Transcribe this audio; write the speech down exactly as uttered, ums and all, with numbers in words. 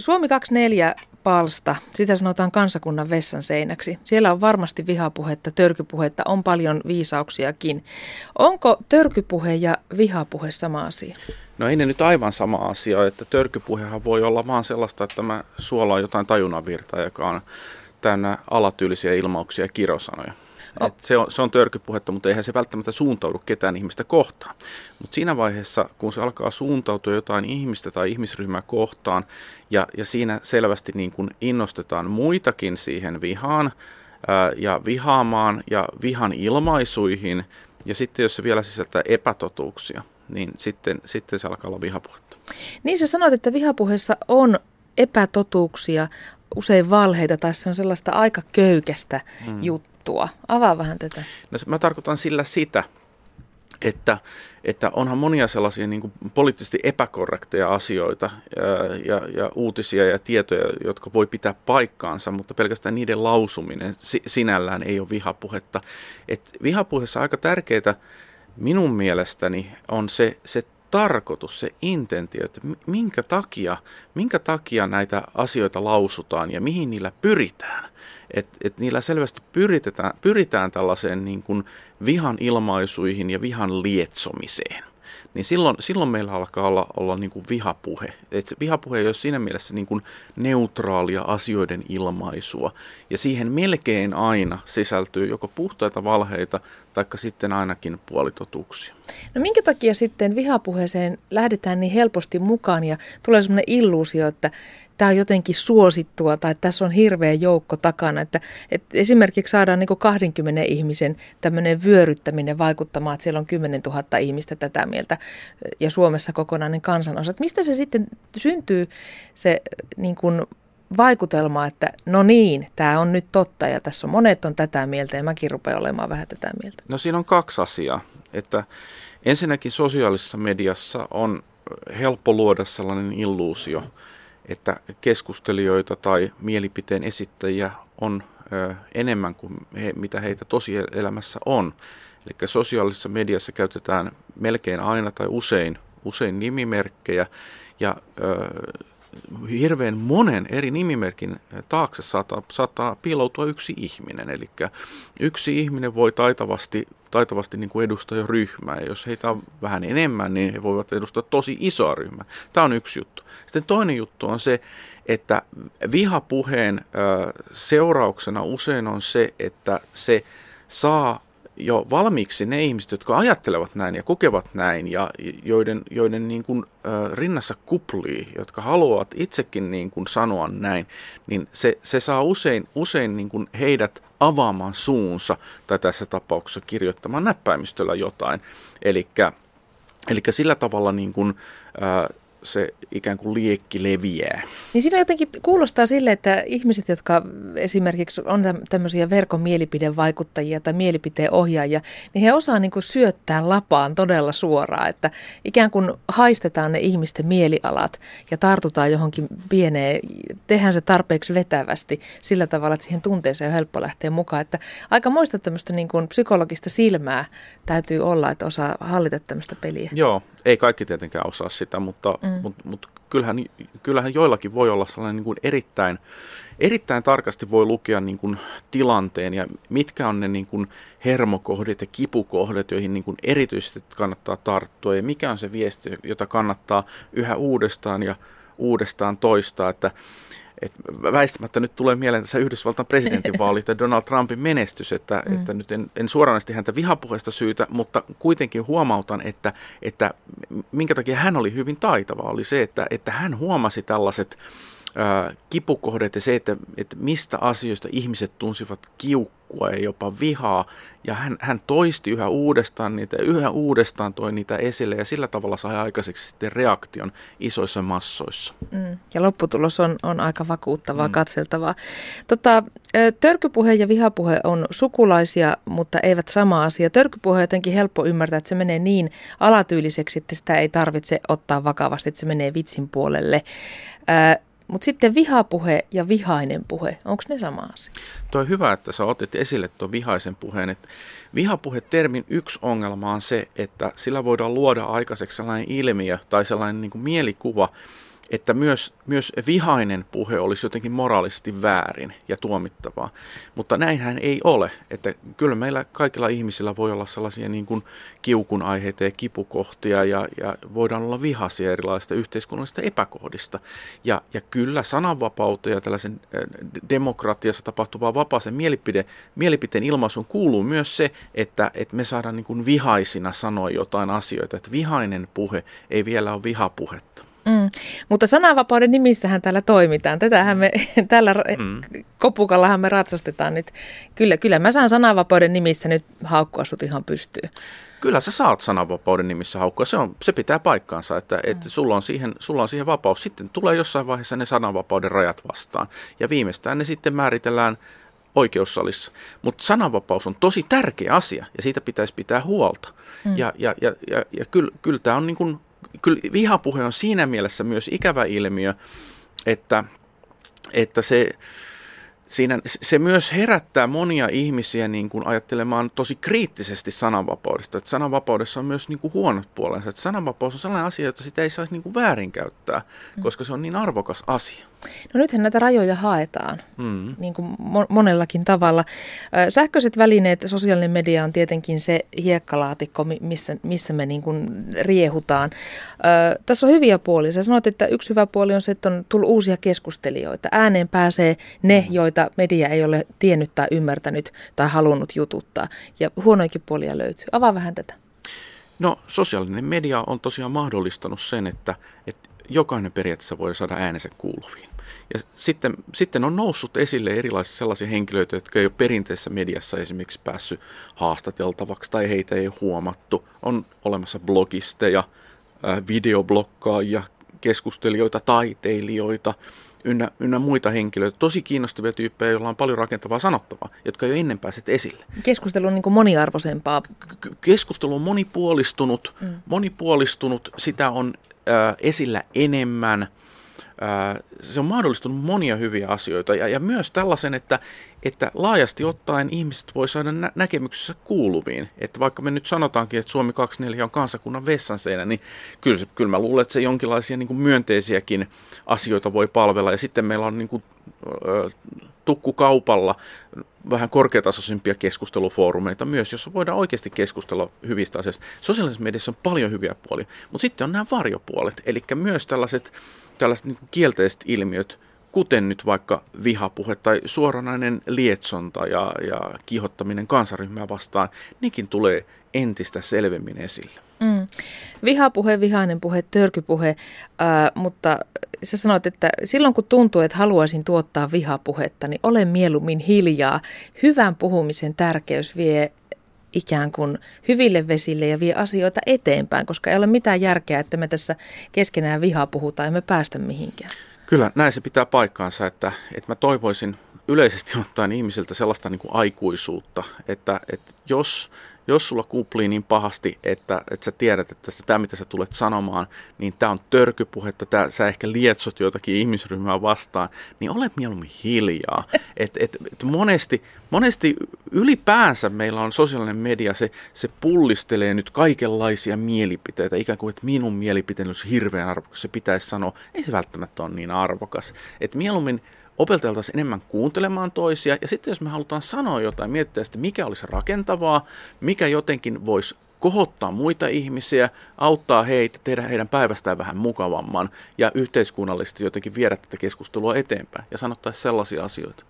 Suomi kaksikymmentäneljä palsta, sitä sanotaan kansakunnan vessan seinäksi. Siellä on varmasti vihapuhetta, törkypuhetta, on paljon viisauksiakin. Onko törkypuhe ja vihapuhe sama asia? No ei ne nyt aivan sama asia, että törkypuhehan voi olla vaan sellaista, että mä suolaan jotain tajunnanvirtaa, joka on täynnä alatyylisiä ilmauksia ja kirosanoja. Oh. Et se, on, se on törkypuhetta, mutta eihän se välttämättä suuntaudu ketään ihmistä kohtaan. Mutta siinä vaiheessa, kun se alkaa suuntautua jotain ihmistä tai ihmisryhmää kohtaan, ja, ja siinä selvästi niin kun innostetaan muitakin siihen vihaan ää, ja vihaamaan ja vihan ilmaisuihin, ja sitten jos se vielä sisältää epätotuuksia, niin sitten, sitten se alkaa olla vihapuhetta. Niin sä sanoit, että vihapuheessa on epätotuuksia, usein valheita, tai se on sellaista aika köykästä hmm. juttua. Avaa vähän tätä. No, mä tarkoitan sillä sitä, että, että onhan monia sellaisia niin kuin poliittisesti epäkorrekteja asioita ja, ja, ja uutisia ja tietoja, jotka voi pitää paikkaansa, mutta pelkästään niiden lausuminen sinällään ei ole vihapuhetta. Et vihapuheessa aika tärkeää minun mielestäni on se, se tarkoitus, se intentio, että minkä takia, minkä takia näitä asioita lausutaan ja mihin niillä pyritään. Että et niillä selvästi pyritään, pyritään tällaiseen niin kuin vihan ilmaisuihin ja vihan lietsomiseen. Niin silloin, silloin meillä alkaa olla, olla niin kuin vihapuhe. Et vihapuhe ei ole siinä mielessä niin kuin neutraalia asioiden ilmaisua. Ja siihen melkein aina sisältyy joko puhtaita valheita, taikka sitten ainakin puolitotuuksia. No minkä takia sitten vihapuheeseen lähdetään niin helposti mukaan ja tulee semmoinen illuusio, että tämä on jotenkin suosittua tai tässä on hirveä joukko takana, että, että esimerkiksi saadaan niin kuin kahdenkymmenen ihmisen tämmöinen vyöryttäminen vaikuttamaan, että siellä on kymmenentuhatta ihmistä tätä mieltä ja Suomessa kokonainen kansanosa. Että mistä se sitten syntyy se niin kuin vaikutelma, että no niin, tämä on nyt totta ja tässä on monet on tätä mieltä ja mäkin rupean olemaan vähän tätä mieltä? No siinä on kaksi asiaa, että ensinnäkin sosiaalisessa mediassa on helppo luoda sellainen illuusio, että keskustelijoita tai mielipiteen esittäjiä on ö, enemmän kuin he, mitä heitä tosielämässä on. Eli sosiaalisessa mediassa käytetään melkein aina tai usein, usein nimimerkkejä ja ö, hirveän monen eri nimimerkin taakse saattaa, saattaa piiloutua yksi ihminen. Eli yksi ihminen voi taitavasti, taitavasti niin kuin edustaa jo ryhmää. Ja jos heitä on vähän enemmän, niin he voivat edustaa tosi isoa ryhmää. Tämä on yksi juttu. Sitten toinen juttu on se, että vihapuheen seurauksena usein on se, että se saa jo valmiiksi ne ihmiset, jotka ajattelevat näin ja kokevat näin ja joiden, joiden niin kuin, äh, rinnassa kuplii, jotka haluavat itsekin niin kuin sanoa näin, niin se, se saa usein, usein niin kuin heidät avaamaan suunsa tai tässä tapauksessa kirjoittamaan näppäimistöllä jotain. Elikkä, elikkä sillä tavalla niin kuin, äh, se ikään kuin liekki leviää. Niin siinä jotenkin kuulostaa sille, että ihmiset, jotka esimerkiksi on tämmöisiä verkon mielipidevaikuttajia tai mielipiteen ohjaajia, niin he osaa niin kuin syöttää lapaan todella suoraan, että ikään kuin haistetaan ne ihmisten mielialat ja tartutaan johonkin pieneen, tehdään se tarpeeksi vetävästi sillä tavalla, että siihen tunteeseen on helppo lähteä mukaan. Että aika muista tämmöistä niin kuin psykologista silmää täytyy olla, että osaa hallita tämmöistä peliä. Joo, ei kaikki tietenkään osaa sitä, mutta mm. Mutta mut kyllähän, kyllähän joillakin voi olla sellainen niin kuin erittäin, erittäin tarkasti voi lukea niin kuin tilanteen ja mitkä on ne niin kuin hermokohdat ja kipukohdat, joihin niin kuin erityisesti kannattaa tarttua ja mikä on se viesti, jota kannattaa yhä uudestaan ja uudestaan toistaa, että Et väistämättä nyt tulee mieleen tässä Yhdysvaltain presidentinvaalit ja Donald Trumpin menestys, että, mm. että nyt en, en suoranaisesti häntä vihapuheesta syytä, mutta kuitenkin huomautan, että, että minkä takia hän oli hyvin taitava, oli se, että, että hän huomasi tällaiset ää, kipukohdat ja se, että, että mistä asioista ihmiset tunsivat kiukkua ja jopa vihaa, ja hän, hän toisti yhä uudestaan niitä ja yhä uudestaan toi niitä esille ja sillä tavalla sai aikaiseksi sitten reaktion isoissa massoissa. Mm. Ja lopputulos on, on aika vakuuttavaa, mm. katseltavaa. Tota, törkypuhe ja vihapuhe on sukulaisia, mutta eivät sama asia. Törkypuhe on jotenkin helppo ymmärtää, että se menee niin alatyyliseksi, että sitä ei tarvitse ottaa vakavasti, että se menee vitsin puolelle. Ää, Mutta sitten vihapuhe ja vihainen puhe, onko ne sama asia? Tuo on hyvä, että sä otit esille tuon vihaisen puheen. Että vihapuhe-termin yksi ongelma on se, että sillä voidaan luoda aikaiseksi sellainen ilmiö tai sellainen niin kuin mielikuva, että myös, myös vihainen puhe olisi jotenkin moraalisesti väärin ja tuomittavaa. Mutta näinhän ei ole. Että kyllä meillä kaikilla ihmisillä voi olla sellaisia niin kuin kiukun aiheita ja kipukohtia ja, ja voidaan olla vihaisia erilaisista yhteiskunnallisista epäkohdista. Ja, ja kyllä sananvapauteen ja tällaisen demokratiassa tapahtuvaa vapaaseen mielipide, mielipiteen ilmaisuun kuuluu myös se, että, että me saadaan niin kuin vihaisina sanoa jotain asioita. Että vihainen puhe ei vielä ole vihapuhetta. Mm. Mutta sananvapauden nimissähän täällä toimitaan. Tätähän me tällä mm. kopukallahan me ratsastetaan nyt. Kyllä, kyllä mä saan sananvapauden nimissä nyt haukkua sut ihan pystyyn. Kyllä sä saat sananvapauden nimissä haukkua. Se, on, se pitää paikkaansa, että, että sulla, on siihen, sulla on siihen vapaus. Sitten tulee jossain vaiheessa ne sananvapauden rajat vastaan. Ja viimeistään ne sitten määritellään oikeussalissa. Mutta sananvapaus on tosi tärkeä asia ja siitä pitäisi pitää huolta. Mm. Ja, ja, ja, ja, ja kyllä, kyllä tämä on niin kuin... Kyllä vihapuhe on siinä mielessä myös ikävä ilmiö, että, että se, siinä, se myös herättää monia ihmisiä niin kuin ajattelemaan tosi kriittisesti sananvapaudesta. Että sananvapaudessa on myös niin kuin huonot puolensa. Että sananvapaus on sellainen asia, jota sitä ei saisi niin kuin väärinkäyttää, koska se on niin arvokas asia. No nythän näitä rajoja haetaan, mm. niin kuin monellakin tavalla. Sähköiset välineet, sosiaalinen media on tietenkin se hiekkalaatikko, missä, missä me niin kuin riehutaan. Tässä on hyviä puolia. Sä sanoit, että yksi hyvä puoli on se, että on tullut uusia keskustelijoita. Ääneen pääsee ne, joita media ei ole tiennyt tai ymmärtänyt tai halunnut jututtaa. Ja huonoikin puolia löytyy. Avaa vähän tätä. No sosiaalinen media on tosiaan mahdollistanut sen, että, että jokainen periaatteessa voi saada äänensä kuuluviin. Ja sitten, sitten on noussut esille erilaisia sellaisia henkilöitä, jotka ei ole perinteisessä mediassa esimerkiksi päässyt haastateltavaksi tai heitä ei ole huomattu. On olemassa blogisteja, videoblokkaajia, keskustelijoita, taiteilijoita ynnä, ynnä muita henkilöitä. Tosi kiinnostavia tyyppejä, joilla on paljon rakentavaa sanottavaa, jotka jo ennen pääset esille. Keskustelu on niin kuin moniarvoisempaa. Keskustelu on monipuolistunut, mm. monipuolistunut, sitä on äh, esillä enemmän. Se on mahdollistunut monia hyviä asioita ja, ja myös tällaisen, että, että laajasti ottaen ihmiset voi saada nä- näkemyksessä kuuluviin. Että vaikka me nyt sanotaankin, että Suomi kaksikymmentäneljä on kansakunnan vessanseinä, niin kyllä, se, kyllä mä luulen, että se jonkinlaisia niin kuin myönteisiäkin asioita voi palvella. Ja sitten meillä on niin kuin, ö, tukkukaupalla vähän korkeatasoisempia keskustelufoorumeita myös, jossa voidaan oikeasti keskustella hyvistä asioista. Sosiaalisessa mediassa on paljon hyviä puolia, mutta sitten on nämä varjopuolet, eli myös tällaiset tällaiset niin kuin kielteiset ilmiöt, kuten nyt vaikka vihapuhe tai suoranainen lietsonta ja, ja kiihottaminen kansanryhmää vastaan, nekin tulee entistä selvemmin esille. Mm. Vihapuhe, vihainen puhe, törkypuhe, äh, mutta sä sanoit, että silloin kun tuntuu, että haluaisin tuottaa vihapuhetta, niin ole mieluummin hiljaa. Hyvän puhumisen tärkeys vie ikään kuin hyville vesille ja vie asioita eteenpäin, koska ei ole mitään järkeä, että me tässä keskenään vihaa puhutaan ja me päästä mihinkään. Kyllä, näin se pitää paikkaansa, että, että mä toivoisin yleisesti ottaen ihmisiltä sellaista niin kuin aikuisuutta, että, että jos, jos sulla kuplii niin pahasti, että, että sä tiedät, että tämä mitä sä tulet sanomaan, niin tämä on törkypuhetta, tää, sä ehkä lietsot jotakin ihmisryhmää vastaan, niin ole mieluummin hiljaa. Et, et, et monesti, monesti ylipäänsä meillä on sosiaalinen media, se, se pullistelee nyt kaikenlaisia mielipiteitä, ikään kuin, että minun mielipiteeni olisi hirveän arvokas, se pitäisi sanoa, ei se välttämättä ole niin arvokas. Et mieluummin opeteltaisiin enemmän kuuntelemaan toisia, ja sitten jos me halutaan sanoa jotain, miettiä sitten, mikä olisi rakentavaa, mikä jotenkin voisi kohottaa muita ihmisiä, auttaa heitä, tehdä heidän päivästään vähän mukavamman, ja yhteiskunnallisesti jotenkin viedä tätä keskustelua eteenpäin, ja sanottaisiin sellaisia asioita.